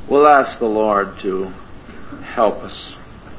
We'll ask the Lord to help us.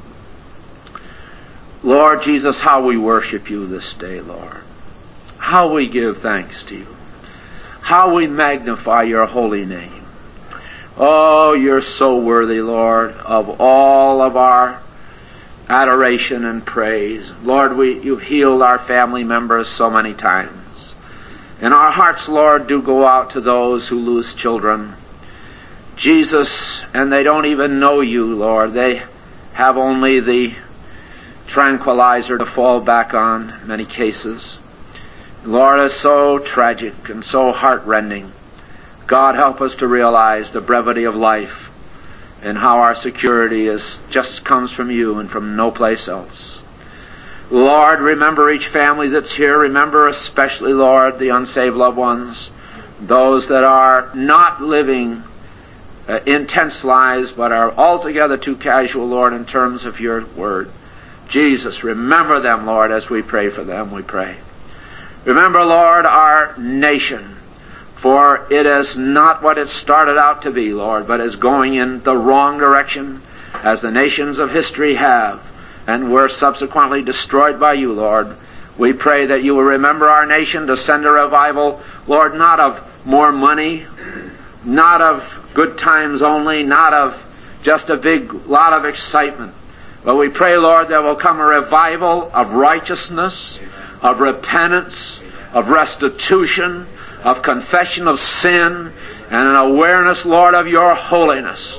Lord Jesus, how we worship you this day, Lord. How we give thanks to you. How we magnify your holy name. Oh, you're so worthy, Lord, of all of our adoration and praise. Lord, you've healed our family members so many times. And our hearts, Lord, do go out to those who lose children. Jesus, and they don't even know you, Lord. They have only the tranquilizer to fall back on in many cases. Lord, it's so tragic and so heartrending. God, help us to realize the brevity of life and how our security just comes from you and from no place else. Lord, remember each family that's here. Remember especially, Lord, the unsaved loved ones, those that are not living intense lives, but are altogether too casual, Lord, in terms of your word. Jesus, remember them, Lord, as we pray for them, we pray. Remember, Lord, our nation, for it is not what it started out to be, Lord, but is going in the wrong direction, as the nations of history have, and were subsequently destroyed by you, Lord. We pray that you will remember our nation to send a revival, Lord, not of more money, not of good times only, not of just a big lot of excitement. But we pray, Lord, there will come a revival of righteousness, of repentance, of restitution, of confession of sin, and an awareness, Lord, of your holiness.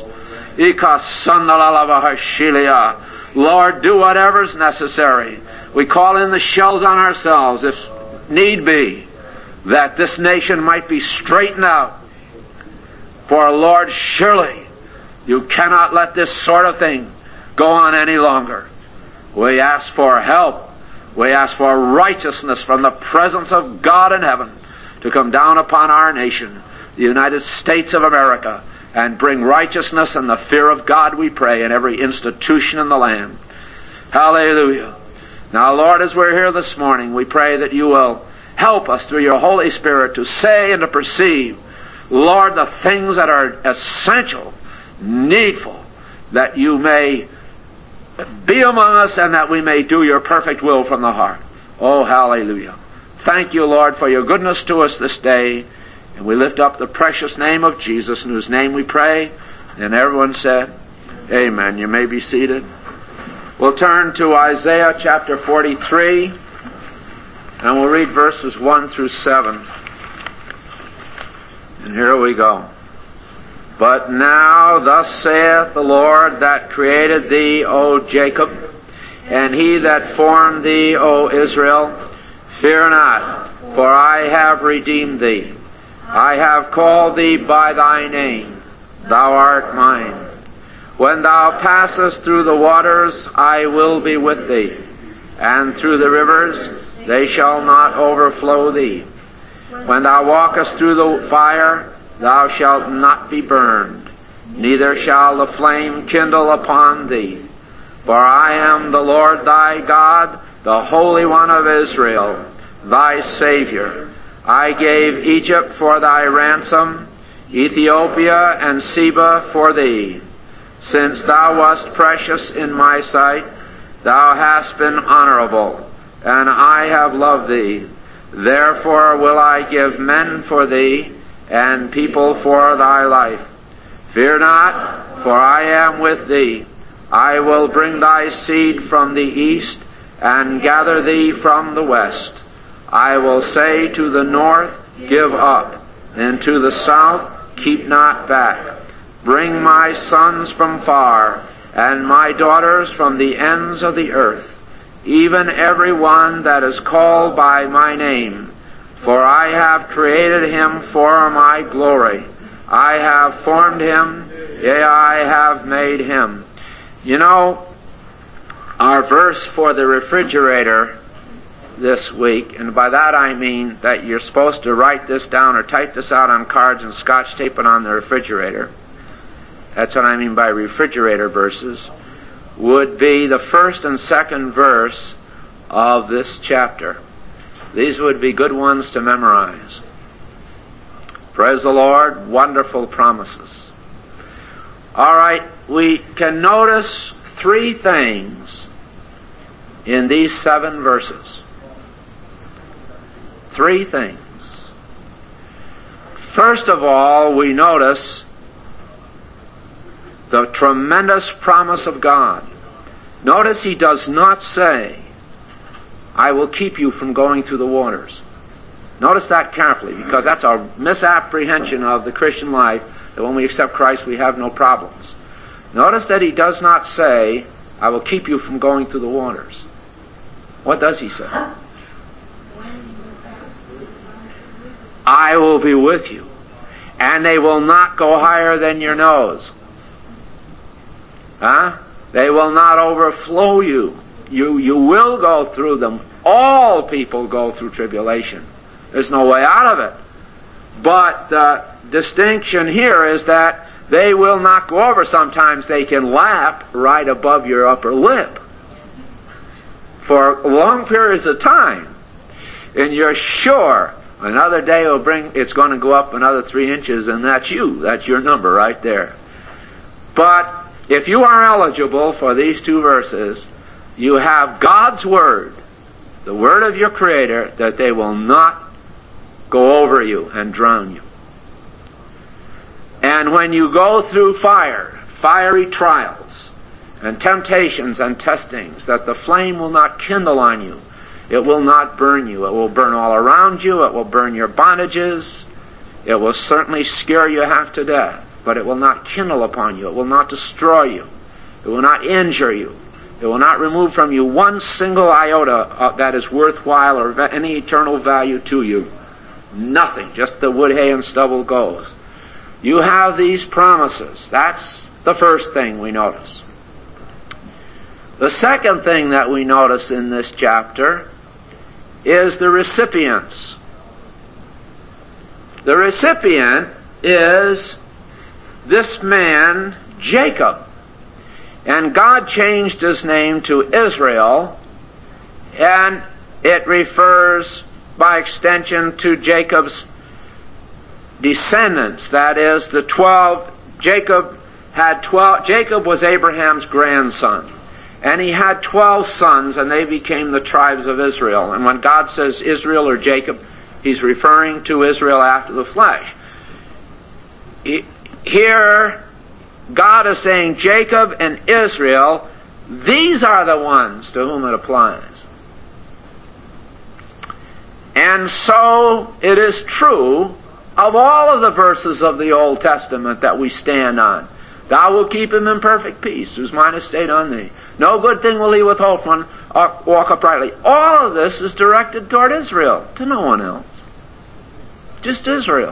Lord, do whatever's necessary. We call in the shells on ourselves, if need be, that this nation might be straightened out. For, Lord, surely you cannot let this sort of thing go on any longer. We ask for help. We ask for righteousness from the presence of God in heaven to come down upon our nation, the United States of America, and bring righteousness and the fear of God, we pray, in every institution in the land. Hallelujah. Now, Lord, as we're here this morning, we pray that you will help us through your Holy Spirit to say and to perceive, Lord, the things that are essential, needful, that you may be among us and that we may do your perfect will from the heart. Oh, hallelujah. Thank you, Lord, for your goodness to us this day. And we lift up the precious name of Jesus, in whose name we pray. And everyone said, amen. You may be seated. We'll turn to Isaiah chapter 43, and we'll read verses 1 through 7. And here we go. But now thus saith the Lord that created thee, O Jacob, and he that formed thee, O Israel, fear not, for I have redeemed thee. I have called thee by thy name. Thou art mine. When thou passest through the waters, I will be with thee, and through the rivers, they shall not overflow thee. When thou walkest through the fire, thou shalt not be burned, neither shall the flame kindle upon thee. For I am the Lord thy God, the Holy One of Israel, thy Savior. I gave Egypt for thy ransom, Ethiopia and Seba for thee. Since thou wast precious in my sight, thou hast been honorable, and I have loved thee. Therefore will I give men for thee, and people for thy life. Fear not, for I am with thee. I will bring thy seed from the east, and gather thee from the west. I will say to the north, give up, and to the south, keep not back. Bring my sons from far, and my daughters from the ends of the earth, even every one that is called by my name. For I have created him for my glory. I have formed him, yea, I have made him. You know, our verse for the refrigerator this week, and by that I mean that you're supposed to write this down or type this out on cards and scotch tape it on the refrigerator. That's what I mean by refrigerator verses. Would be the first and second verse of this chapter. These would be good ones to memorize. Praise the Lord, wonderful promises. All right, we can notice three things in these 7 verses. 3 things. First of all, we notice the tremendous promise of God. Notice he does not say, I will keep you from going through the waters. Notice that carefully, because that's a misapprehension of the Christian life, that when we accept Christ we have no problems. Notice that he does not say, I will keep you from going through the waters. What does he say? I will be with you, and they will not go higher than your nose. They will not overflow you. You will go through them. All people go through tribulation. There's no way out of it. But the distinction here is that they will not go over. Sometimes they can lap right above your upper lip for long periods of time. And you're sure another day it's going to go up another 3 inches, and that's you. That's your number right there. But if you are eligible for these 2 verses, you have God's Word, the Word of your Creator, that they will not go over you and drown you. And when you go through fiery trials, and temptations and testings, that the flame will not kindle on you. It will not burn you. It will burn all around you. It will burn your bondages. It will certainly scare you half to death, but it will not kindle upon you. It will not destroy you. It will not injure you. It will not remove from you one single iota that is worthwhile or any eternal value to you. Nothing. Just the wood, hay, and stubble goes. You have these promises. That's the first thing we notice. The second thing that we notice in this chapter is the recipients. The recipient is this man, Jacob. And God changed his name to Israel, and it refers by extension to Jacob's descendants. That is, the 12. Jacob was Abraham's grandson. And he had 12 sons, and they became the tribes of Israel. And when God says Israel or Jacob, he's referring to Israel after the flesh. Here, God is saying Jacob and Israel, these are the ones to whom it applies. And so it is true of all of the verses of the Old Testament that we stand on. Thou wilt keep him in perfect peace, whose mind is stayed on thee. No good thing will he withhold from one walk uprightly. All of this is directed toward Israel, to no one else. Just Israel.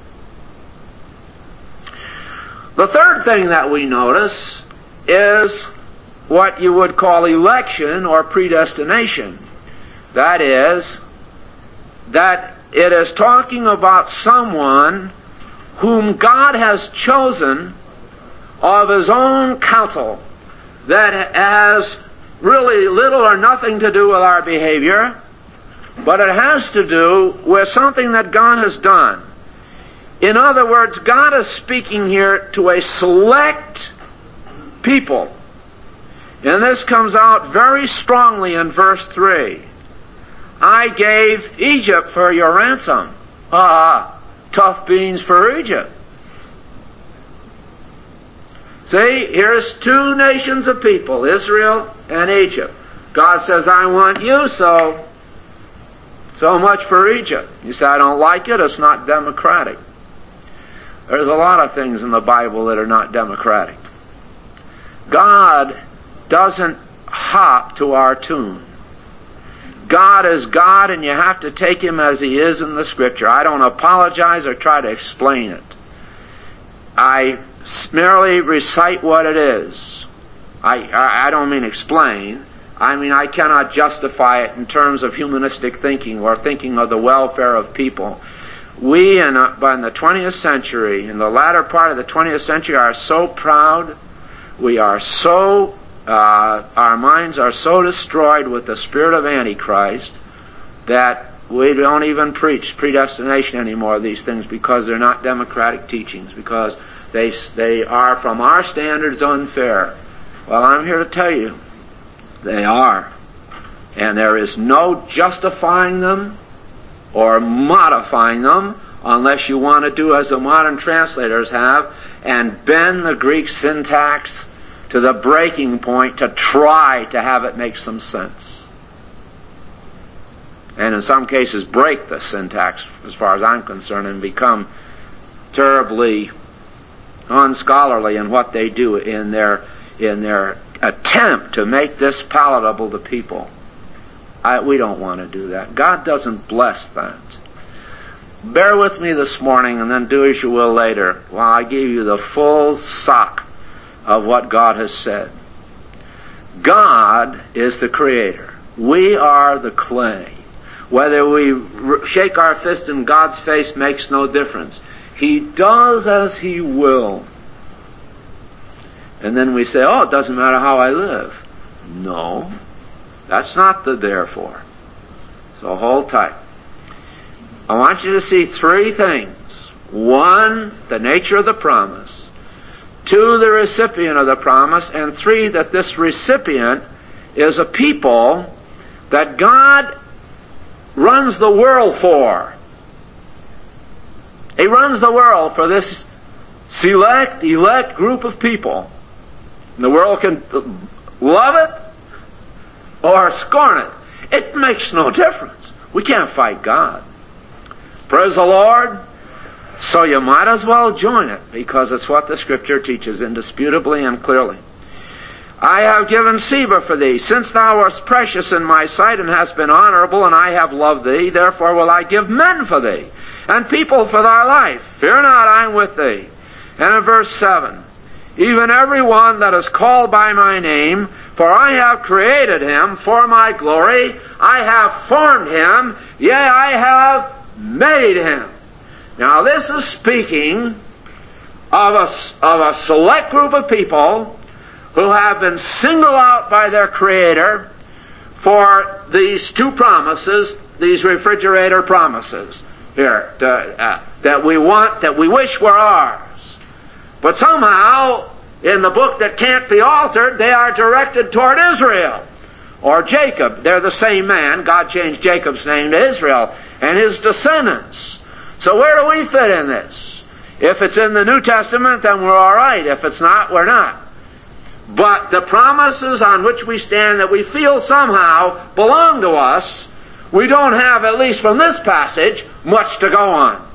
The third thing that we notice is what you would call election or predestination. That is, that it is talking about someone whom God has chosen of his own counsel, that has really little or nothing to do with our behavior, but it has to do with something that God has done. In other words, God is speaking here to a select people. And this comes out very strongly in verse 3. I gave Egypt for your ransom. Tough beans for Egypt. See, here's 2 nations of people, Israel and Egypt. God says, I want you, so much for Egypt. You say, I don't like it, it's not democratic. There's a lot of things in the Bible that are not democratic. God doesn't hop to our tune. God is God, and you have to take him as he is in the Scripture. I don't apologize or try to explain it. I merely recite what it is. I don't mean explain. I mean I cannot justify it in terms of humanistic thinking or thinking of the welfare of people. We in the 20th century, in the latter part of the 20th century, are so proud. We are so, our minds are so destroyed with the spirit of Antichrist that we don't even preach predestination anymore, these things, because they're not democratic teachings, because They are, from our standards, unfair. Well, I'm here to tell you, they are. And there is no justifying them or modifying them unless you want to do as the modern translators have and bend the Greek syntax to the breaking point to try to have it make some sense. And in some cases break the syntax, as far as I'm concerned, and become terribly unscholarly in what they do in their attempt to make this palatable to people. We don't want to do that. God doesn't bless that. Bear with me this morning and then do as you will later while I give you the full sock of what God has said. God is the Creator. We are the clay. Whether we shake our fist in God's face makes no difference. He does as He will. And then we say, oh, it doesn't matter how I live. No, that's not the therefore. So hold tight. I want you to see three things. One, the nature of the promise. Two, the recipient of the promise. And three, that this recipient is a people that God runs the world for. He runs the world for this select, elect group of people. And the world can love it or scorn it. It makes no difference. We can't fight God. Praise the Lord. So you might as well join it, because it's what the Scripture teaches indisputably and clearly. I have given Seba for thee, since thou wast precious in my sight and hast been honorable, and I have loved thee, therefore will I give men for thee, and people for thy life. Fear not, I am with thee. And in verse 7, even every one that is called by my name, for I have created him for my glory, I have formed him, yea, I have made him. Now this is speaking of a select group of people who have been singled out by their Creator for these two promises, these refrigerator promises here, that we wish were ours. But somehow, in the book that can't be altered, they are directed toward Israel or Jacob. They're the same man. God changed Jacob's name to Israel and his descendants. So where do we fit in this? If it's in the New Testament, then we're all right. If it's not, we're not. But the promises on which we stand that we feel somehow belong to us, we don't have, at least from this passage, much to go on.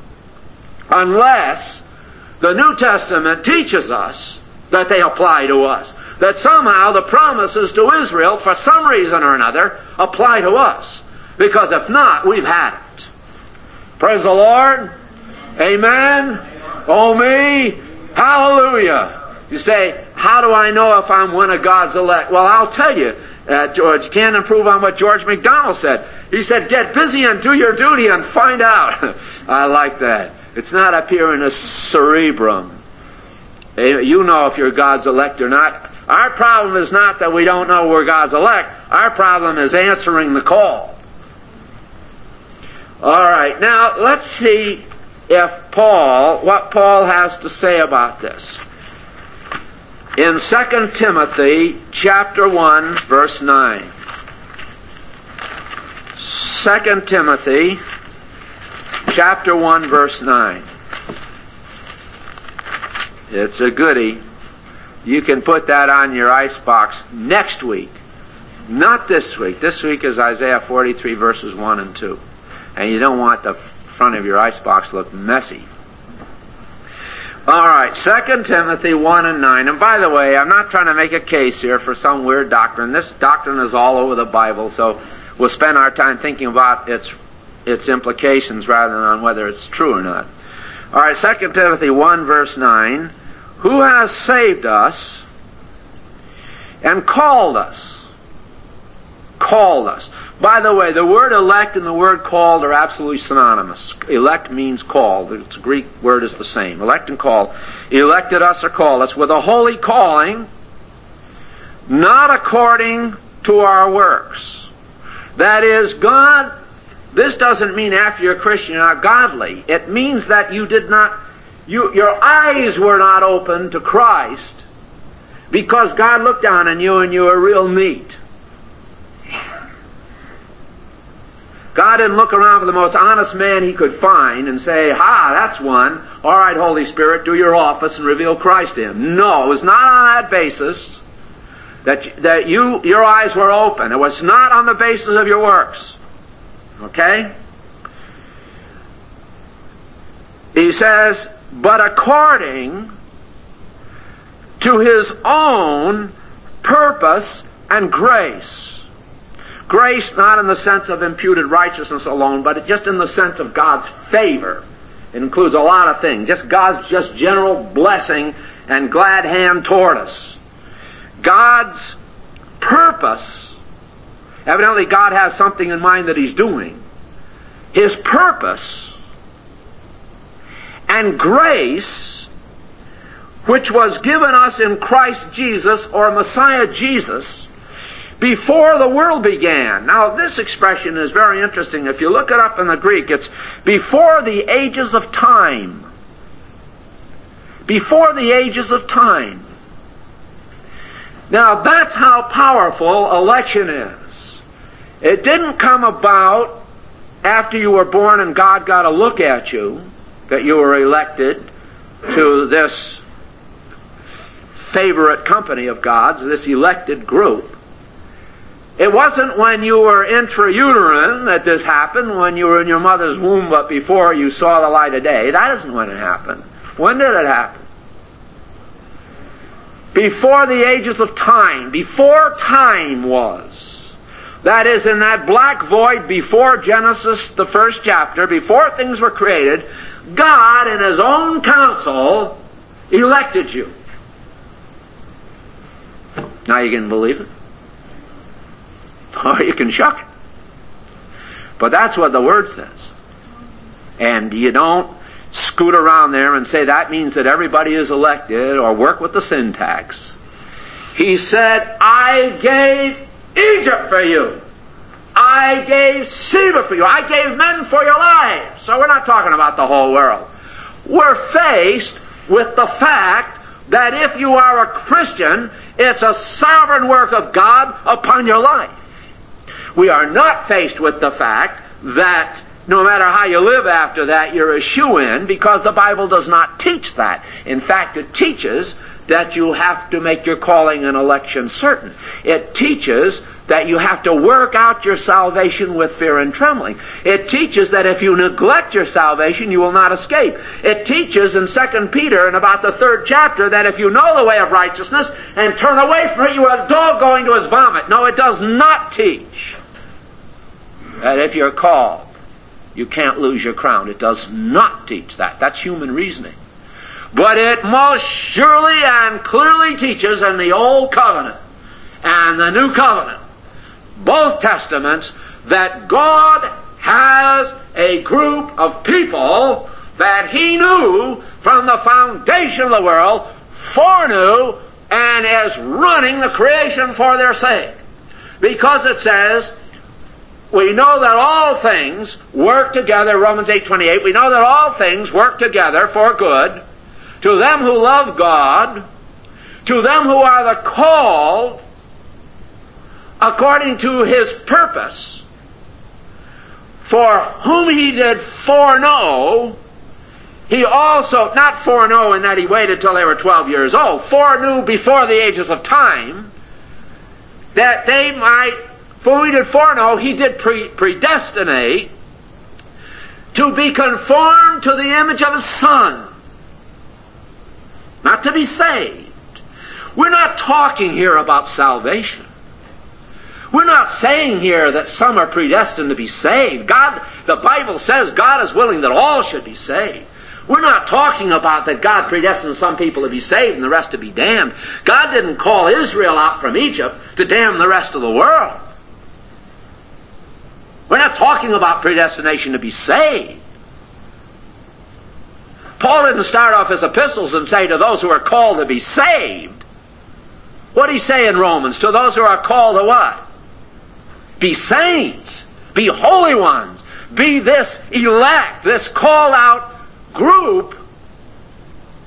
Unless the New Testament teaches us that they apply to us. That somehow the promises to Israel, for some reason or another, apply to us. Because if not, we've had it. Praise the Lord. Amen. Oh me. Hallelujah. You say, how do I know if I'm one of God's elect? Well, I'll tell you, George, you can't improve on what George MacDonald said. He said, get busy and do your duty and find out. I like that. It's not up here in the cerebrum. You know if you're God's elect or not. Our problem is not that we don't know we're God's elect. Our problem is answering the call. All right, now let's see what Paul has to say about this. In 2 Timothy chapter 1, verse 9. 2 Timothy chapter 1, verse 9. It's a goodie. You can put that on your icebox next week. Not this week. This week is Isaiah 43, verses 1 and 2. And you don't want the front of your icebox to look messy. All right, 2 Timothy 1 and 9. And by the way, I'm not trying to make a case here for some weird doctrine. This doctrine is all over the Bible, so we'll spend our time thinking about its implications rather than on whether it's true or not. All right, 2 Timothy 1, verse 9. Who has saved us and called us? Called us. By the way, the word elect and the word called are absolutely synonymous. Elect means called. The Greek word is the same. Elect and called. Elected us or called us with a holy calling, not according to our works. That is, God, this doesn't mean after you're a Christian you're not godly. It means that you did not your eyes were not open to Christ because God looked down on you and you were real neat. God didn't look around for the most honest man he could find and say, "Ha, that's one. All right, Holy Spirit, do your office and reveal Christ to him." No, it was not on that basis that your eyes were open. It was not on the basis of your works. Okay? He says, but according to his own purpose and grace. Grace not in the sense of imputed righteousness alone, but just in the sense of God's favor. It includes a lot of things. Just God's just general blessing and glad hand toward us. God's purpose. Evidently God has something in mind that He's doing. His purpose and grace, which was given us in Christ Jesus, or Messiah Jesus, before the world began. Now, this expression is very interesting. If you look it up in the Greek, it's before the ages of time. Before the ages of time. Now, that's how powerful election is. It didn't come about after you were born and God got a look at you, that you were elected to this favorite company of God's, this elected group. It wasn't when you were intrauterine that this happened, when you were in your mother's womb, but before you saw the light of day. That isn't when it happened. When did it happen? Before the ages of time. Before time was. That is, in that black void before Genesis, the first chapter, before things were created, God in His own counsel elected you. Now you can believe it. Or you can shuck it. But that's what the Word says. And you don't scoot around there and say that means that everybody is elected, or work with the syntax. He said, I gave Egypt for you. I gave Sheba for you. I gave men for your lives. So we're not talking about the whole world. We're faced with the fact that if you are a Christian, it's a sovereign work of God upon your life. We are not faced with the fact that no matter how you live after that, you're a shoo-in, because the Bible does not teach that. In fact, it teaches that you have to make your calling and election certain. It teaches that you have to work out your salvation with fear and trembling. It teaches that if you neglect your salvation, you will not escape. It teaches in 2 Peter, in about the 3rd chapter, that if you know the way of righteousness and turn away from it, you are a dog going to his vomit. No, it does not teach that if you're called, you can't lose your crown. It does not teach that. That's human reasoning. But it most surely and clearly teaches in the Old Covenant and the New Covenant, both Testaments, that God has a group of people that He knew from the foundation of the world, foreknew, and is running the creation for their sake. Because it says, we know that all things work together, Romans 8:28, we know that all things work together for good to them who love God, to them who are the called according to His purpose, for whom He did foreknow, He also, not foreknow in that He waited till they were 12 years old, foreknew before the ages of time, that they might, for whom He did foreknow, He did predestinate to be conformed to the image of His Son, not to be saved. We're not talking here about salvation. We're not saying here that some are predestined to be saved. God, the Bible says God is willing that all should be saved. We're not talking about that God predestined some people to be saved and the rest to be damned. God didn't call Israel out from Egypt to damn the rest of the world. We're not talking about predestination to be saved. Paul didn't start off his epistles and say to those who are called to be saved. What did he say in Romans? To those who are called to what? Be saints. Be holy ones. Be this elect, this called out group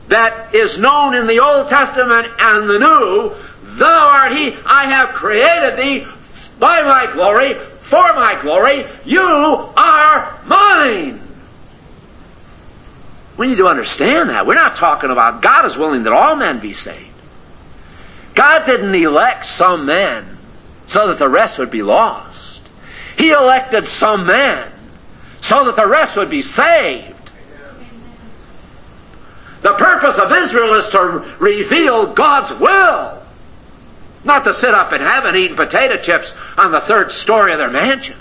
that is known in the Old Testament and the New, thou art he, I have created thee by my glory, for my glory, you are mine. We need to understand that. We're not talking about God is willing that all men be saved. God didn't elect some men so that the rest would be lost. He elected some men so that the rest would be saved. The purpose of Israel is to reveal God's will, not to sit up in heaven eating potato chips on the third story of their mansion,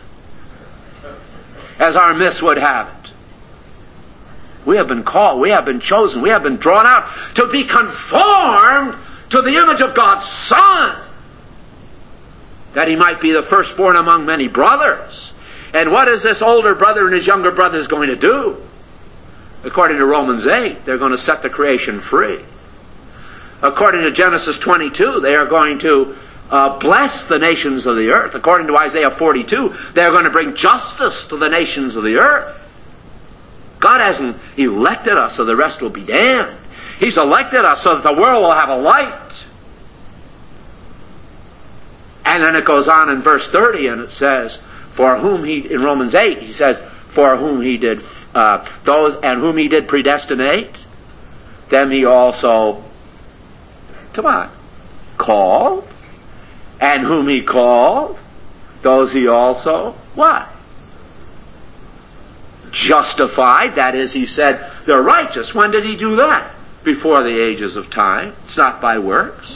as our myths would have it. We have been called, we have been chosen, we have been drawn out to be conformed to the image of God's Son, that he might be the firstborn among many brothers. And what is this older brother and his younger brothers going to do? According to Romans 8, they're going to set the creation free. According to Genesis 22, they are going to bless the nations of the earth. According to Isaiah 42, they are going to bring justice to the nations of the earth. God hasn't elected us so the rest will be damned. He's elected us so that the world will have a light. And then it goes on in verse 30 and it says, for whom he, in Romans 8, he says, for whom he did, those and whom he did predestinate, them he also, called. And whom he called, those he also, what? Justified. That is, he said, they're righteous. When did he do that? Before the ages of time. It's not by works.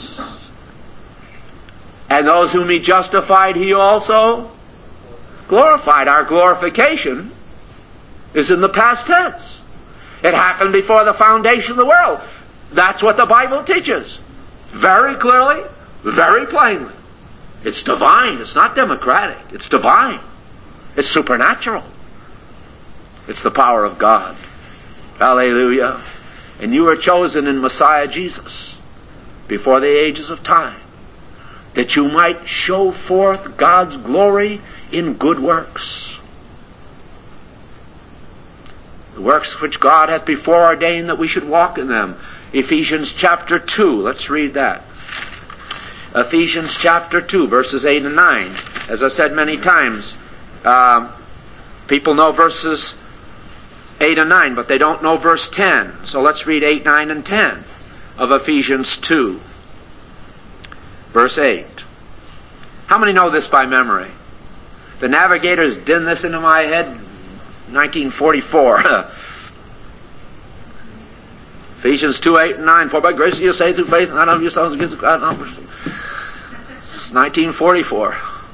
And those whom he justified, he also glorified. Our glorification is in the past tense. It happened before the foundation of the world. That's what the Bible teaches. Very clearly, very plainly. It's divine. It's not democratic. It's divine. It's supernatural. It's the power of God. Hallelujah. And you were chosen in Messiah Jesus before the ages of time, that you might show forth God's glory in good works. The works which God hath before ordained that we should walk in them. Ephesians chapter 2. Let's read that. Ephesians chapter 2, verses 8 and 9. As I said many times, people know verses 8 and 9, but they don't know verse 10. So let's read 8, 9, and 10 of Ephesians 2. Verse 8. How many know this by memory? The Navigators dinned this into my head in 1944. Ephesians 2, 8, and 9. For by grace you are saved through faith, and not of yourselves against God. 1944.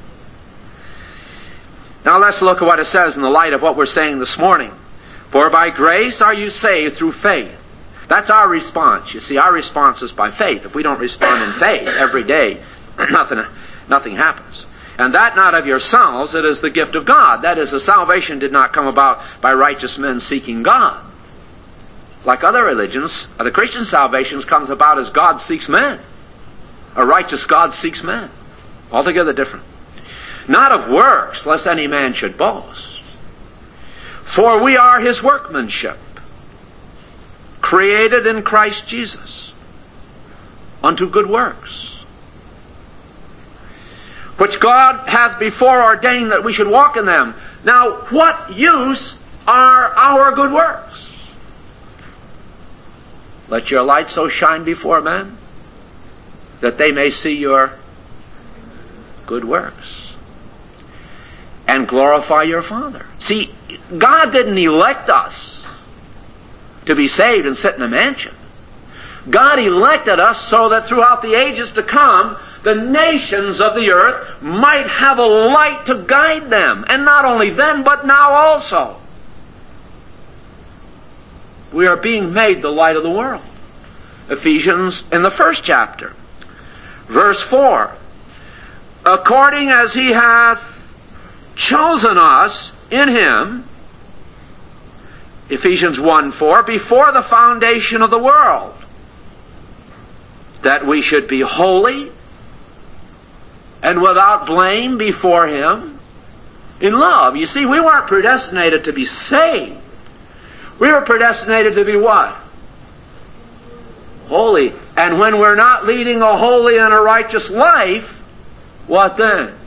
Now let's look at what it says in the light of what we're saying this morning. For by grace are you saved through faith. That's our response. You see, our response is by faith. If we don't respond in faith every day, nothing happens. And that not of yourselves, it is the gift of God. That is, the salvation did not come about by righteous men seeking God. Like other religions, the Christian salvation comes about as God seeks men. A righteous God seeks men. Altogether different. Not of works, lest any man should boast. For we are his workmanship, created in Christ Jesus, unto good works, which God hath before ordained that we should walk in them. Now, what use are our good works? Let your light so shine before men, that they may see your good works and glorify your Father. See, God didn't elect us to be saved and sit in a mansion. God elected us so that throughout the ages to come, the nations of the earth might have a light to guide them. And not only then, but now also. We are being made the light of the world. Ephesians in the first chapter. Verse 4. According as he hath chosen us in him, Ephesians 1:4, before the foundation of the world, that we should be holy and without blame before him in love. You see, we weren't predestinated to be saved. We were predestinated to be what? Holy. And when we're not leading a holy and a righteous life, what then?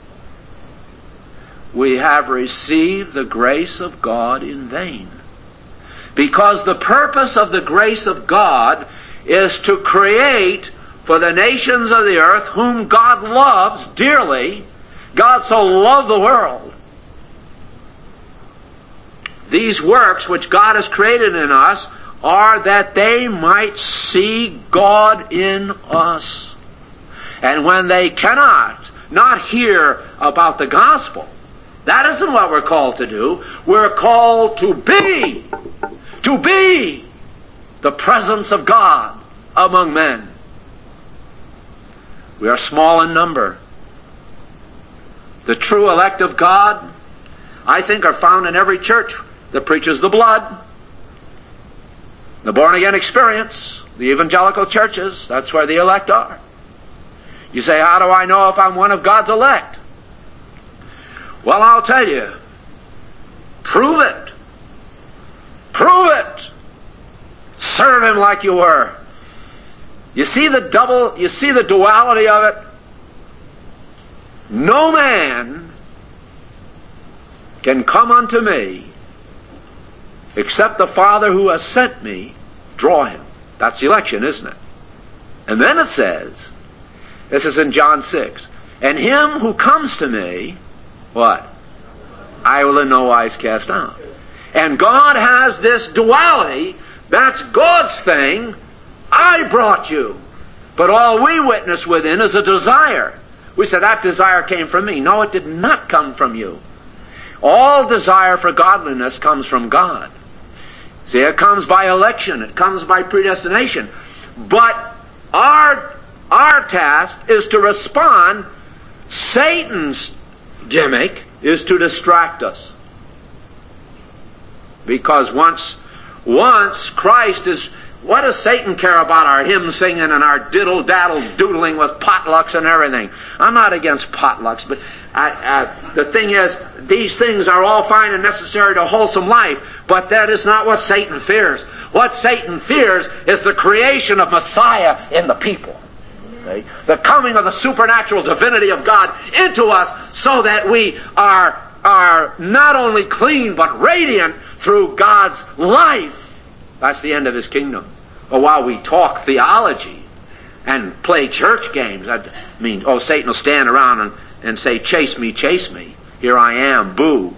We have received the grace of God in vain. Because the purpose of the grace of God is to create for the nations of the earth, whom God loves dearly. God so loved the world. These works which God has created in us are that they might see God in us. And when they cannot not hear about the gospel, that isn't what we're called to do. We're called to be the presence of God among men. We are small in number. The true elect of God, I think, are found in every church that preaches the blood, the born-again experience, the evangelical churches. That's where the elect are. You say, how do I know if I'm one of God's elect? Well, I'll tell you. Prove it. Prove it. Serve Him like you were. You see the duality of it? No man can come unto me except the Father who has sent me draw him. That's the election, isn't it? And then it says, this is in John 6, and him who comes to me, what? I will in no wise cast out. And God has this duality. That's God's thing. I brought you. But all we witness within is a desire. We said that desire came from me. No, it did not come from you. All desire for godliness comes from God. See, it comes by election. It comes by predestination. But our task is to respond. Satan's gimmick is to distract us. Because once Christ is... What does Satan care about our hymn singing and our diddle-daddle doodling with potlucks and everything? I'm not against potlucks, but the thing is, these things are all fine and necessary to a wholesome life, but that is not what Satan fears. What Satan fears is the creation of Messiah in the people. Okay? The coming of the supernatural divinity of God into us so that we are not only clean but radiant through God's life. That's the end of His kingdom. But while we talk theology and play church games, Satan will stand around and say, chase me, here I am, boo.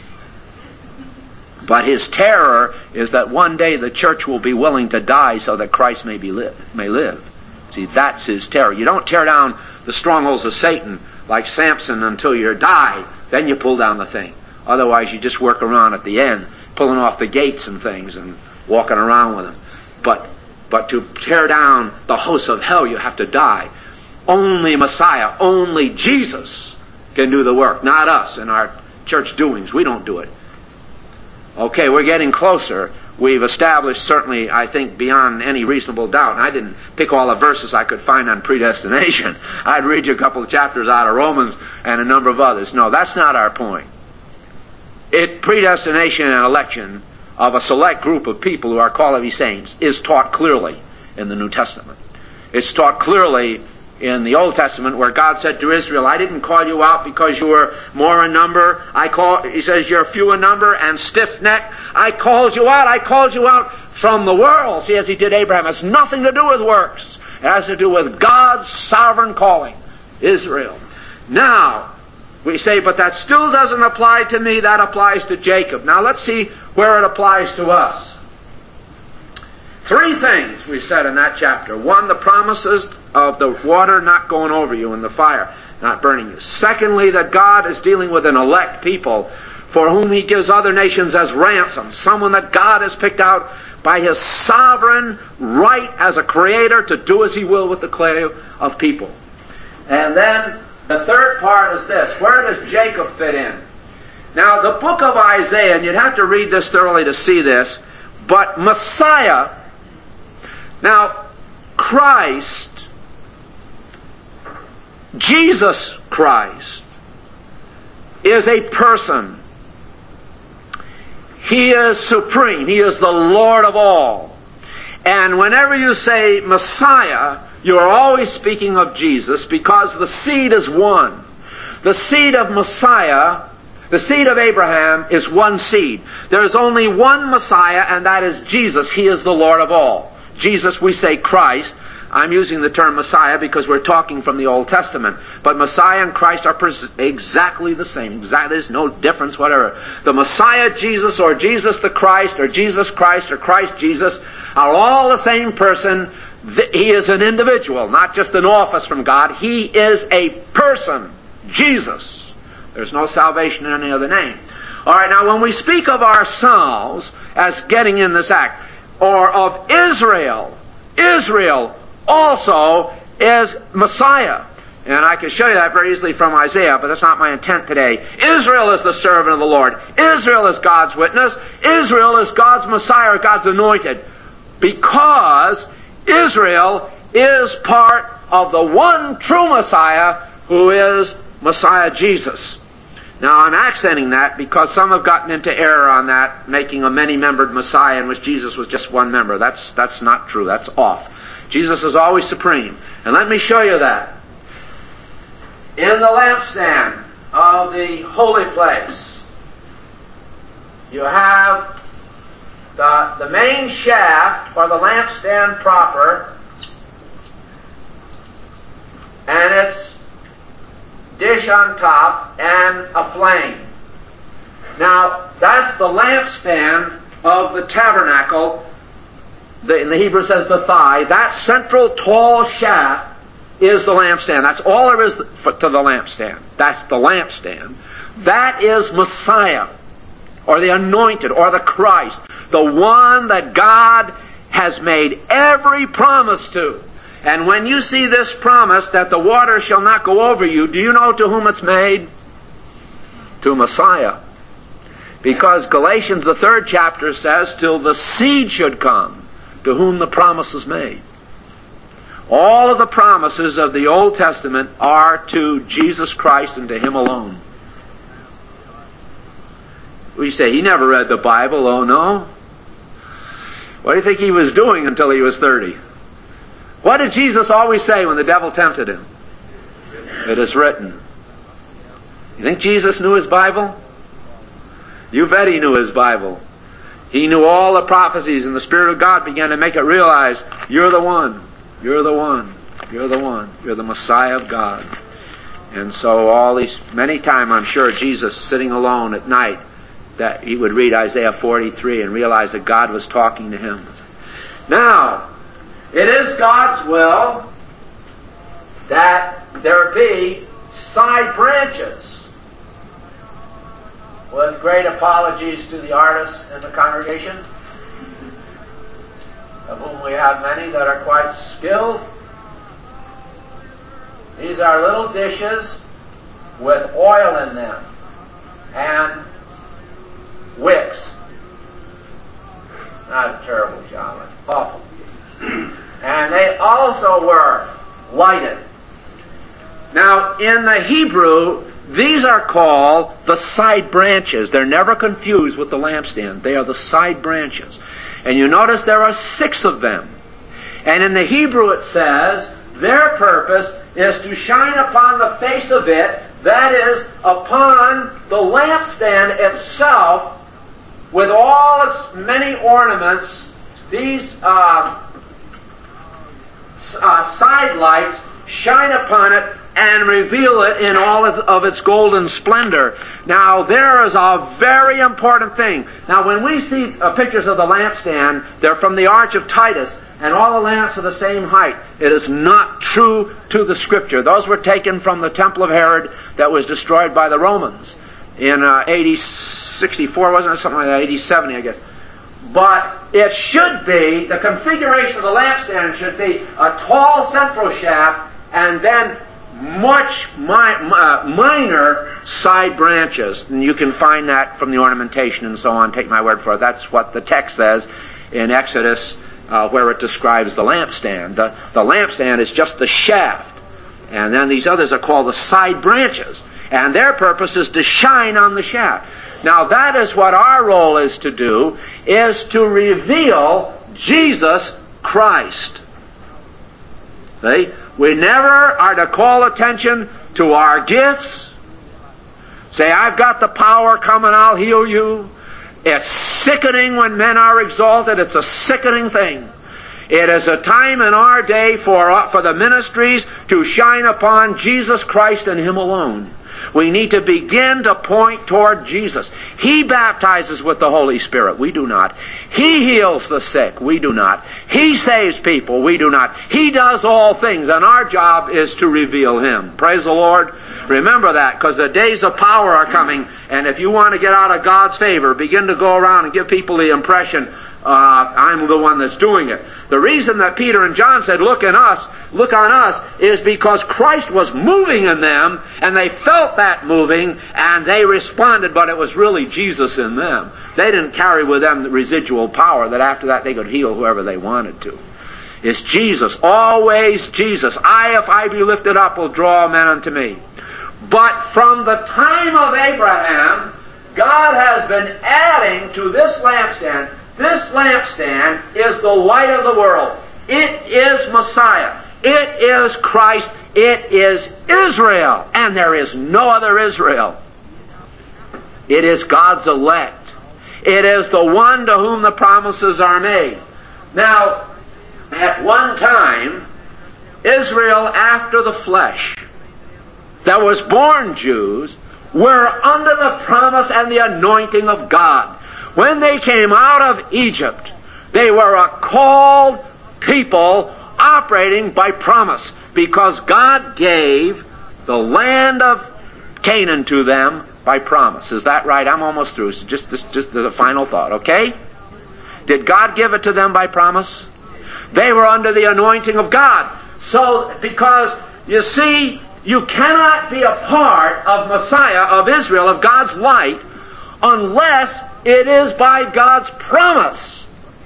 But his terror is that one day the church will be willing to die so that Christ may live. See, that's his terror. You don't tear down the strongholds of Satan like Samson until you die. Then you pull down the thing. Otherwise you just work around at the end, pulling off the gates and things and walking around with them. But to tear down the hosts of hell, you have to die. Only Messiah, only Jesus can do the work, not us in our church doings. We don't do it. Okay, we're getting closer. We've established, certainly, I think, beyond any reasonable doubt, and I didn't pick all the verses I could find on predestination. I'd read you a couple of chapters out of Romans and a number of others. No, that's not our point. Predestination and election of a select group of people who are called to be saints is taught clearly in the New Testament. It's taught clearly in the Old Testament where God said to Israel, I didn't call you out because you were more in number. He says you're few in number and stiff-necked. I called you out from the world. See, as He did Abraham. It has nothing to do with works. It has to do with God's sovereign calling. Israel. Now, we say, but that still doesn't apply to me. That applies to Jacob. Now let's see where it applies to us. 3 things we said in that chapter. 1, the promises of the water not going over you and the fire not burning you. Secondly, that God is dealing with an elect people for whom He gives other nations as ransom. Someone that God has picked out by His sovereign right as a creator to do as He will with the clay of people. And then the third part is this. Where does Jacob fit in? Now, the book of Isaiah, and you'd have to read this thoroughly to see this, but Messiah, now, Christ, Jesus Christ, is a person. He is supreme. He is the Lord of all. And whenever you say Messiah, you are always speaking of Jesus, because the seed is one. The seed of Messiah, the seed of Abraham, is one seed. There is only one Messiah, and that is Jesus. He is the Lord of all. Jesus, we say Christ. I'm using the term Messiah because we're talking from the Old Testament. But Messiah and Christ are exactly the same. There's no difference whatever. The Messiah Jesus, or Jesus the Christ, or Jesus Christ, or Christ Jesus, are all the same person. He is an individual, not just an office from God. He is a person, Jesus. There's no salvation in any other name. All right, now when we speak of ourselves as getting in this act, or of Israel, Israel also is Messiah. And I can show you that very easily from Isaiah, but that's not my intent today. Israel is the servant of the Lord. Israel is God's witness. Israel is God's Messiah, or God's anointed. Because Israel is part of the one true Messiah, who is Messiah Jesus. Now I'm accenting that because some have gotten into error on that, making a many-membered Messiah in which Jesus was just one member. That's not true. That's off. Jesus is always supreme. And let me show you that. In the lampstand of the holy place, you have the main shaft, or the lampstand proper, and its dish on top, and a flame. Now, that's the lampstand of the tabernacle. In the Hebrew it says the thigh. That central tall shaft is the lampstand. That's all there is to the lampstand. That's the lampstand. That is Messiah, or the anointed, or the Christ, the one that God has made every promise to. And when you see this promise that the water shall not go over you, do you know to whom it's made? To Messiah. Because Galatians, the 3rd chapter, says, till the seed should come, to whom the promise is made. All of the promises of the Old Testament are to Jesus Christ and to Him alone. We say, he never read the Bible. Oh no? What do you think he was doing until he was 30? What did Jesus always say when the devil tempted him? It is written. You think Jesus knew his Bible? You bet he knew his Bible. He knew all the prophecies, and the Spirit of God began to make it realize, you're the one, you're the one, you're the one, you're the Messiah of God. And so many times I'm sure Jesus sitting alone at night, that he would read Isaiah 43 and realize that God was talking to him. Now, it is God's will that there be side branches. With great apologies to the artists in the congregation, of whom we have many that are quite skilled. These are little dishes with oil in them and wicks. Not a terrible job, it's awful. And they also were lighted. Now, in the Hebrew, these are called the side branches. They're never confused with the lampstand. They are the side branches. And you notice there are 6 of them. And in the Hebrew it says, their purpose is to shine upon the face of it, that is, upon the lampstand itself, with all its many ornaments. These side lights shine upon it and reveal it in all of its golden splendor. Now, there is a very important thing. Now, when we see pictures of the lampstand, they're from the Arch of Titus, and all the lamps are the same height. It is not true to the Scripture. Those were taken from the Temple of Herod that was destroyed by the Romans in AD 64, wasn't it? Something like that, AD 70, I guess. But it should be, the configuration of the lampstand should be a tall central shaft, and then much minor side branches. And you can find that from the ornamentation and so on. Take my word for it. That's what the text says in Exodus where it describes the lampstand. The lampstand is just the shaft. And then these others are called the side branches. And their purpose is to shine on the shaft. Now that is what our role is to do, is to reveal Jesus Christ. See? We never are to call attention to our gifts. Say, I've got the power, come and I'll heal you. It's sickening when men are exalted. It's a sickening thing. It is a time in our day for the ministries to shine upon Jesus Christ and Him alone. We need to begin to point toward Jesus. He baptizes with the Holy Spirit. We do not. He heals the sick. We do not. He saves people. We do not. He does all things, and our job is to reveal Him. Praise the Lord. Remember that, because the days of power are coming, and if you want to get out of God's favor, begin to go around and give people the impression, I'm the one that's doing it. The reason that Peter and John said, look on us, is because Christ was moving in them, and they felt that moving, and they responded, but it was really Jesus in them. They didn't carry with them the residual power that after that they could heal whoever they wanted to. It's Jesus, always Jesus. If I be lifted up, will draw men unto me. But from the time of Abraham, God has been adding to this lampstand. This lampstand is the light of the world. It is Messiah. It is Christ. It is Israel. And there is no other Israel. It is God's elect. It is the one to whom the promises are made. Now, at one time, Israel after the flesh, that was born Jews, were under the promise and the anointing of God. When they came out of Egypt, they were a called people operating by promise, because God gave the land of Canaan to them by promise. Is that right? I'm almost through. So just the final thought, okay? Did God give it to them by promise? They were under the anointing of God. So, because, you see, you cannot be a part of Messiah, of Israel, of God's light, unless it is by God's promise.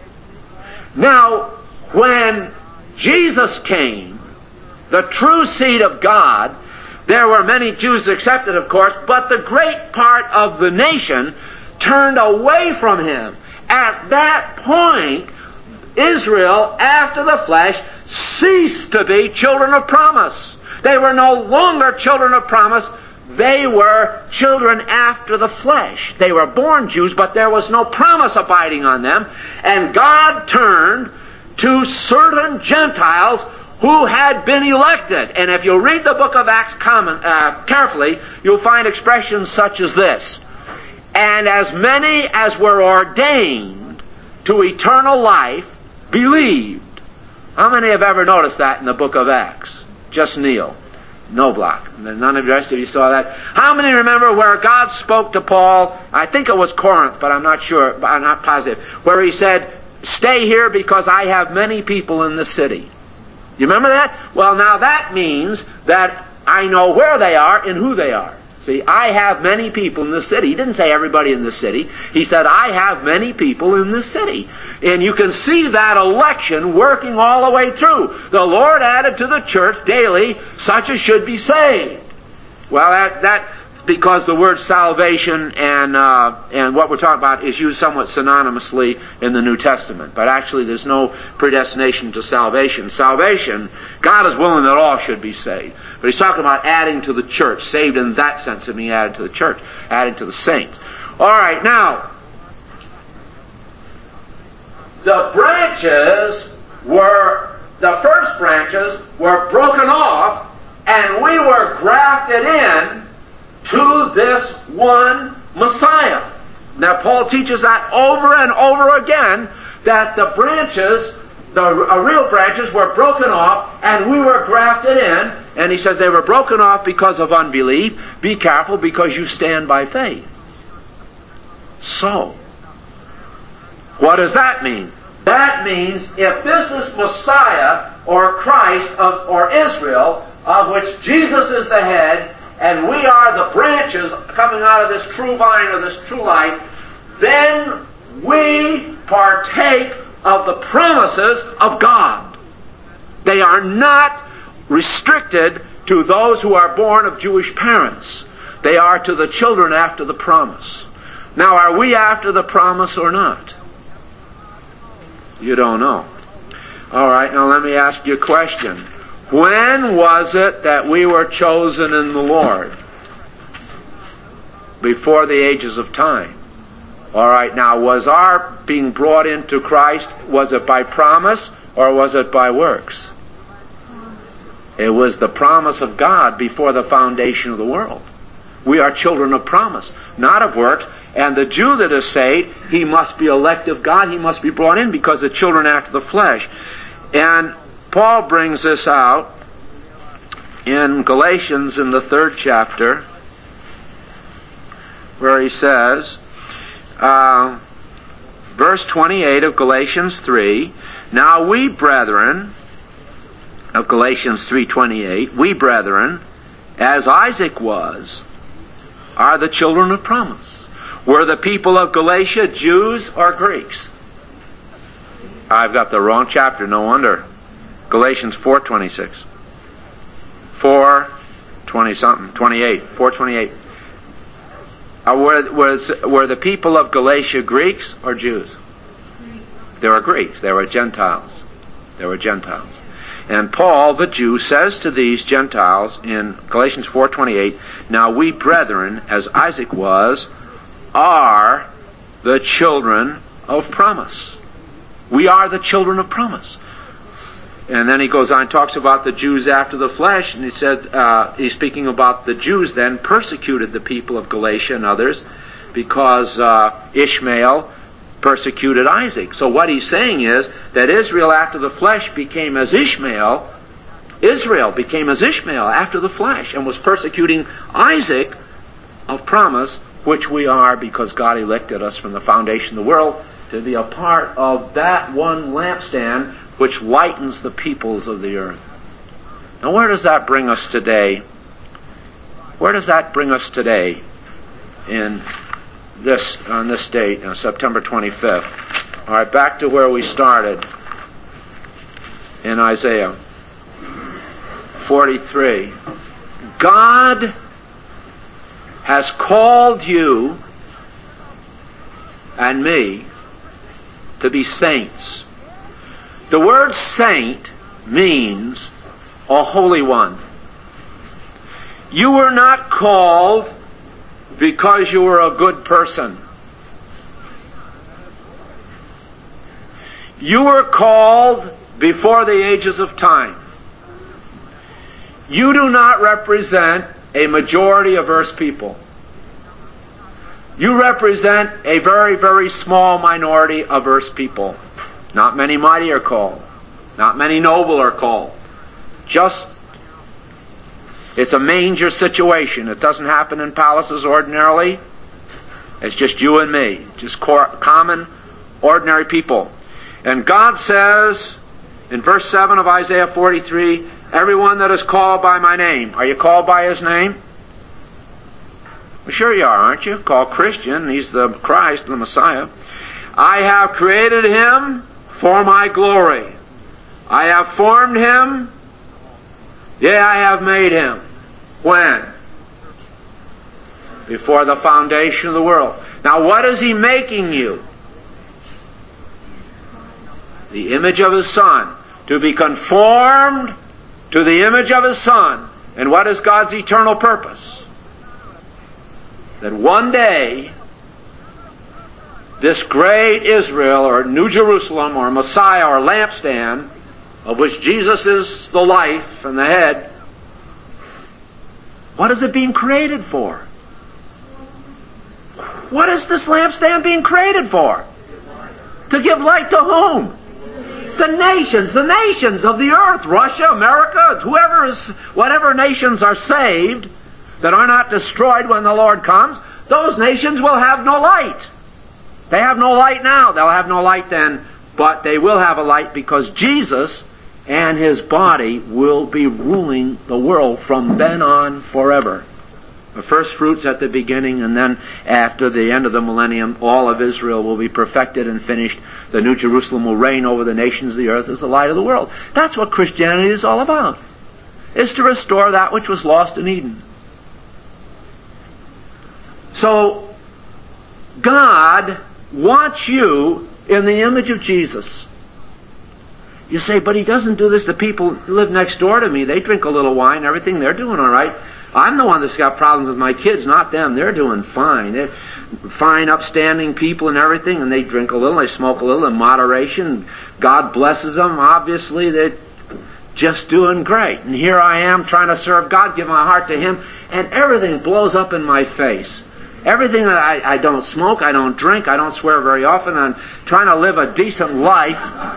Now, when Jesus came, the true seed of God, there were many Jews accepted, of course, but the great part of the nation turned away from Him. At that point, Israel, after the flesh, ceased to be children of promise. They were no longer children of promise. They were children after the flesh. They were born Jews, but there was no promise abiding on them. And God turned to certain Gentiles who had been elected. And if you read the book of Acts carefully, you'll find expressions such as this. And as many as were ordained to eternal life believed. How many have ever noticed that in the book of Acts? Just kneel. No block. None of the rest of you saw that. How many remember where God spoke to Paul? I think it was Corinth, but I'm not sure, but I'm not positive. Where he said, stay here because I have many people in the city. You remember that? Well, now that means that I know where they are and who they are. See, I have many people in the city. He didn't say everybody in the city. He said, I have many people in the city. And you can see that election working all the way through. The Lord added to the church daily such as should be saved. Well, that because the word salvation and what we're talking about is used somewhat synonymously in the New Testament. But actually there's no predestination to salvation. Salvation, God is willing that all should be saved. But He's talking about adding to the church. Saved in that sense of being added to the church. Added to the saints. Alright, now, the first branches were broken off, and we were grafted in to this one Messiah. Now Paul teaches that over and over again, that the branches, the real branches, were broken off and we were grafted in. And he says they were broken off because of unbelief. Be careful, because you stand by faith. So, what does that mean? That means if this is Messiah or Christ or Israel, of which Jesus is the head, and we are the branches coming out of this true vine or this true light, then we partake of the promises of God. They are not restricted to those who are born of Jewish parents. They are to the children after the promise. Now, are we after the promise or not? You don't know. All right, now let me ask you a question. When was it that we were chosen in the Lord? Before the ages of time. All right, now was our being brought into Christ, was it by promise or was it by works? It was the promise of God before the foundation of the world. We are children of promise, not of works. And the Jew that is saved, he must be elect of God, he must be brought in because the children after the flesh. And Paul brings this out in Galatians in the 3rd chapter, where he says, verse 28 of Galatians 3, now we brethren, of Galatians 3:28, we brethren, as Isaac was, are the children of promise. Were the people of Galatia Jews or Greeks? I've got the wrong chapter, no wonder. Galatians 4:26. 4:20-something, 28, 4:28. Were the people of Galatia Greeks or Jews? They were Greeks. They were Gentiles. They were Gentiles. And Paul, the Jew, says to these Gentiles in Galatians 4:28, now we brethren, as Isaac was, are the children of promise. We are the children of promise. And then he goes on and talks about the Jews after the flesh, and he said, he's speaking about the Jews then persecuted the people of Galatia and others because Ishmael persecuted Isaac. So what he's saying is that Israel after the flesh became as Ishmael. Israel became as Ishmael after the flesh and was persecuting Isaac of promise, which we are because God elected us from the foundation of the world to be a part of that one lampstand which lightens the peoples of the earth. Now where does that bring us today? Where does that bring us today on this date, September 25th? All right, back to where we started in Isaiah 43. God has called you and me to be saints. The word saint means a holy one. You were not called because you were a good person. You were called before the ages of time. You do not represent a majority of Earth's people. You represent a very, very small minority of Earth's people. Not many mighty are called. Not many noble are called. It's a manger situation. It doesn't happen in palaces ordinarily. It's just you and me. Just common, ordinary people. And God says, in verse 7 of Isaiah 43, everyone that is called by my name. Are you called by His name? Well, sure you are, aren't you? Called Christian. He's the Christ, the Messiah. I have created him for my glory. I have formed him. Yea, I have made him. When? Before the foundation of the world. Now what is He making you? The image of His Son. To be conformed to the image of His Son. And what is God's eternal purpose? That one day, this great Israel, or New Jerusalem, or Messiah, or lampstand, of which Jesus is the life and the head, what is it being created for? What is this lampstand being created for? To give light to whom? The nations of the earth, Russia, America, whatever nations are saved, that are not destroyed when the Lord comes, those nations will have no light. They have no light now. They'll have no light then, but they will have a light because Jesus and His body will be ruling the world from then on forever. The first fruits at the beginning, and then after the end of the millennium, all of Israel will be perfected and finished. The New Jerusalem will reign over the nations of the earth as the light of the world. That's what Christianity is all about. Is to restore that which was lost in Eden. So, God wants you in the image of Jesus. You say, but he doesn't do this to people who live next door to me. They drink a little wine and everything. They're doing all right. I'm the one that's got problems with my kids, not them. They're doing fine. They're fine, upstanding people and everything, and they drink a little, they smoke a little in moderation. God blesses them. Obviously, they're just doing great. And here I am trying to serve God, give my heart to Him, and everything blows up in my face. Everything that I don't smoke, I don't drink, I don't swear very often, I'm trying to live a decent life.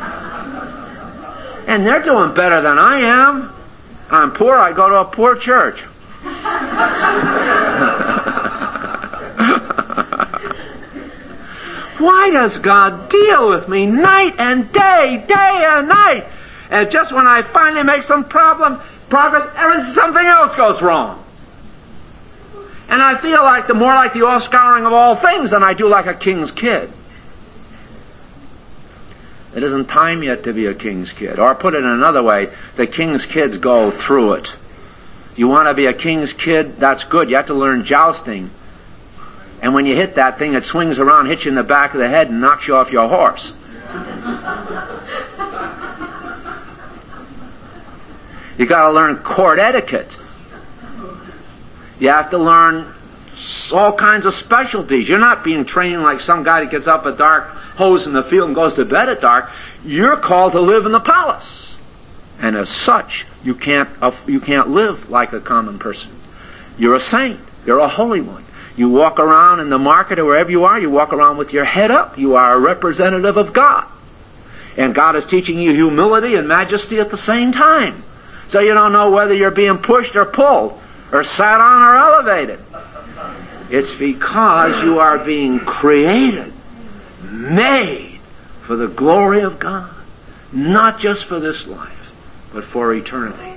And they're doing better than I am. I'm poor, I go to a poor church. Why does God deal with me night and day and night? And just when I finally make some progress, something else goes wrong. And I feel like more like the offscouring of all things than I do like a king's kid. It isn't time yet to be a king's kid. Or put it in another way, the king's kids go through it. You want to be a king's kid? That's good. You have to learn jousting. And when you hit that thing, it swings around, hits you in the back of the head, and knocks you off your horse. You got to learn court etiquette. You have to learn all kinds of specialties. You're not being trained like some guy that gets up at dark, hoes in the field, and goes to bed at dark. You're called to live in the palace. And as such, you can't live like a common person. You're a saint. You're a holy one. You walk around in the market or wherever you are, you walk around with your head up. You are a representative of God. And God is teaching you humility and majesty at the same time. So you don't know whether you're being pushed or pulled, or sat on or elevated. It's because you are being created, made for the glory of God. Not just for this life, but for eternity.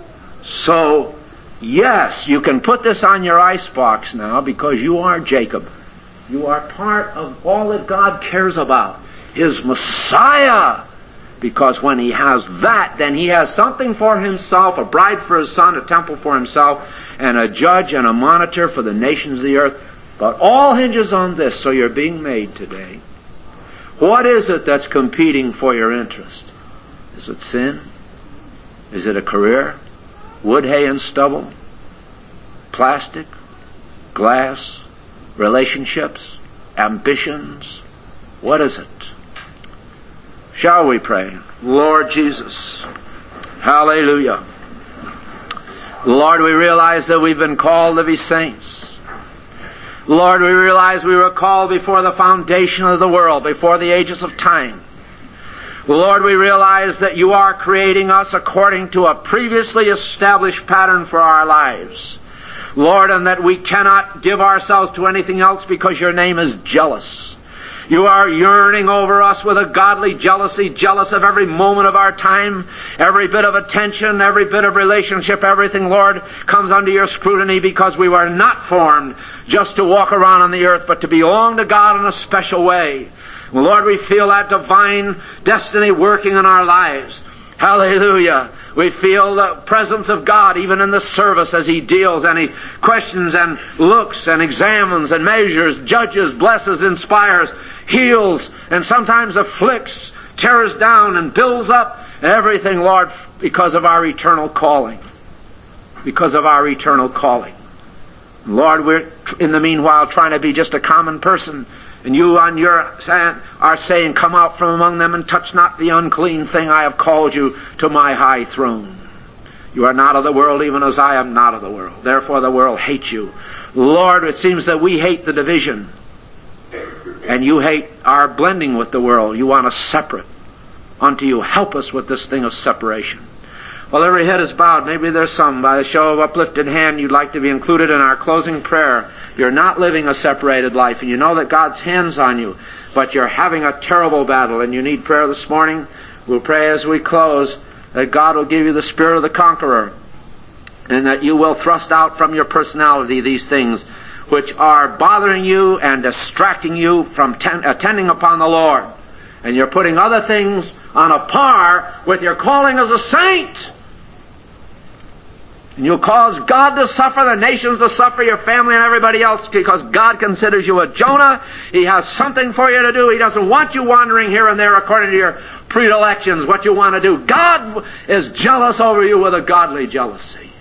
So, yes, you can put this on your icebox now because you are Jacob. You are part of all that God cares about. His Messiah. Because when he has that, then he has something for himself, a bride for his son, a temple for himself, and a judge and a monitor for the nations of the earth. But all hinges on this, so you're being made today. What is it that's competing for your interest? Is it sin? Is it a career? Wood, hay, and stubble? Plastic? Glass? Relationships? Ambitions? What is it? Shall we pray? Lord Jesus, hallelujah. Lord, we realize that we've been called to be saints. Lord, we realize we were called before the foundation of the world, before the ages of time. Lord, we realize that you are creating us according to a previously established pattern for our lives. Lord, and that we cannot give ourselves to anything else because your name is jealous. You are yearning over us with a godly jealousy, jealous of every moment of our time, every bit of attention, every bit of relationship, everything, Lord, comes under your scrutiny because we were not formed just to walk around on the earth, but to belong to God in a special way. Lord, we feel that divine destiny working in our lives. Hallelujah. We feel the presence of God even in the service as He deals and He questions and looks and examines and measures, judges, blesses, inspires, heals, and sometimes afflicts, tears down and builds up, and everything, Lord, because of our eternal calling. Because of our eternal calling. Lord, we're in the meanwhile trying to be just a common person, and you on your side are saying, come out from among them and touch not the unclean thing. I have called you to my high throne. You are not of the world, even as I am not of the world. Therefore the world hates you. Lord, it seems that we hate the division, and you hate our blending with the world. You want us separate. Unto you, help us with this thing of separation. Well, every head is bowed. Maybe there's some, by the show of uplifted hand, you'd like to be included in our closing prayer. You're not living a separated life, and you know that God's hand's on you, but you're having a terrible battle, and you need prayer this morning. We'll pray as we close that God will give you the spirit of the conqueror, and that you will thrust out from your personality these things which are bothering you and distracting you from attending upon the Lord. And you're putting other things on a par with your calling as a saint. And you'll cause God to suffer, the nations to suffer, your family and everybody else, because God considers you a Jonah. He has something for you to do. He doesn't want you wandering here and there according to your predilections, what you want to do. God is jealous over you with a godly jealousy.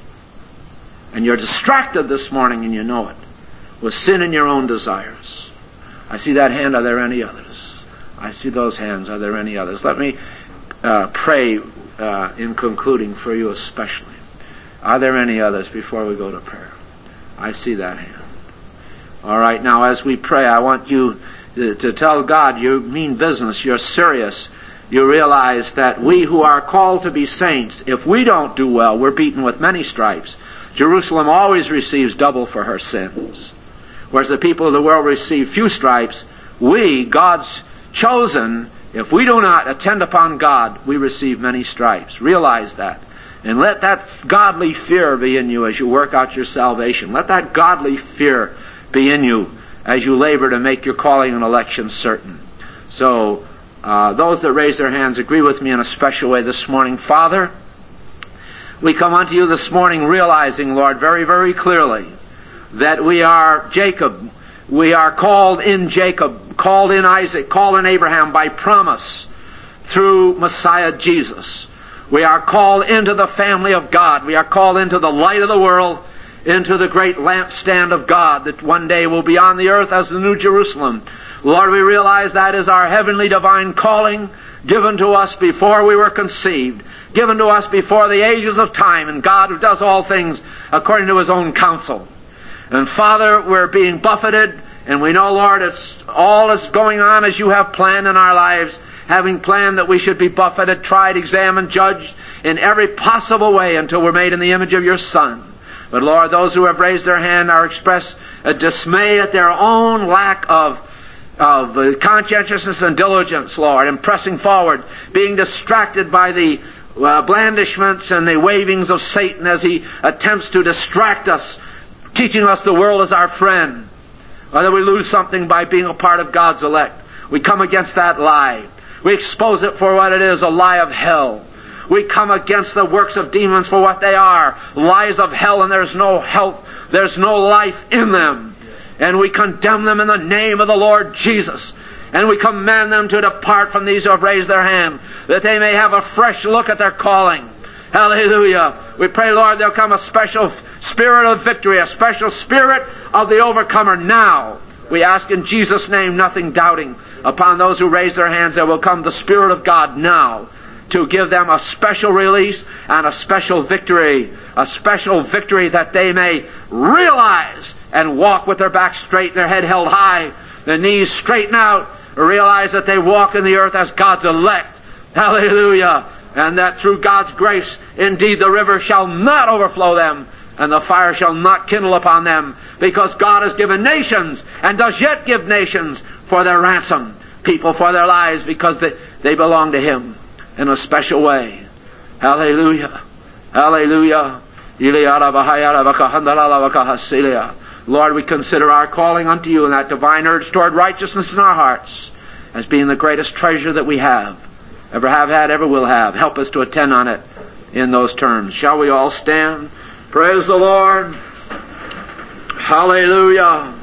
And you're distracted this morning, and you know it, with sin in your own desires. I see that hand. Are there any others? I see those hands. Are there any others? Let me pray in concluding for you especially. Are there any others before we go to prayer? I see that hand. All right, now as we pray, I want you to tell God you mean business, you're serious. You realize that we who are called to be saints, if we don't do well, we're beaten with many stripes. Jerusalem always receives double for her sins. Whereas the people of the world receive few stripes, we, God's chosen, if we do not attend upon God, we receive many stripes. Realize that. And let that godly fear be in you as you work out your salvation. Let that godly fear be in you as you labor to make your calling and election certain. So, those that raise their hands agree with me in a special way this morning. Father, we come unto you this morning realizing, Lord, very, very clearly that we are Jacob. We are called in Jacob, called in Isaac, called in Abraham by promise through Messiah Jesus. We are called into the family of God. We are called into the light of the world, into the great lampstand of God that one day will be on the earth as the New Jerusalem. Lord, we realize that is our heavenly divine calling given to us before we were conceived, given to us before the ages of time, and God who does all things according to His own counsel. And Father, we're being buffeted, and we know, Lord, it's all is going on as you have planned in our lives, having planned that we should be buffeted, tried, examined, judged in every possible way until we're made in the image of your Son. But Lord, those who have raised their hand are expressed a dismay at their own lack of conscientiousness and diligence, Lord, in pressing forward, being distracted by the blandishments and the wavings of Satan as he attempts to distract us, teaching us the world is our friend, or that we lose something by being a part of God's elect. We come against that lie. We expose it for what it is, a lie of hell. We come against the works of demons for what they are, lies of hell, and there's no health, there's no life in them. And we condemn them in the name of the Lord Jesus. And we command them to depart from these who have raised their hand, that they may have a fresh look at their calling. Hallelujah. We pray, Lord, there'll come a special spirit of victory, a special spirit of the overcomer now. We ask in Jesus' name, nothing doubting. Upon those who raise their hands, there will come the Spirit of God now to give them a special release and a special victory that they may realize and walk with their back straight and their head held high, their knees straighten out, realize that they walk in the earth as God's elect. Hallelujah. And that through God's grace, indeed the river shall not overflow them, and the fire shall not kindle upon them, because God has given nations, and does yet give nations, for their ransom, people for their lives, because they belong to Him in a special way. Hallelujah. Hallelujah. Lord, we consider our calling unto you and that divine urge toward righteousness in our hearts as being the greatest treasure that we have, ever have had, ever will have. Help us to attend on it in those terms. Shall we all stand? Praise the Lord. Hallelujah.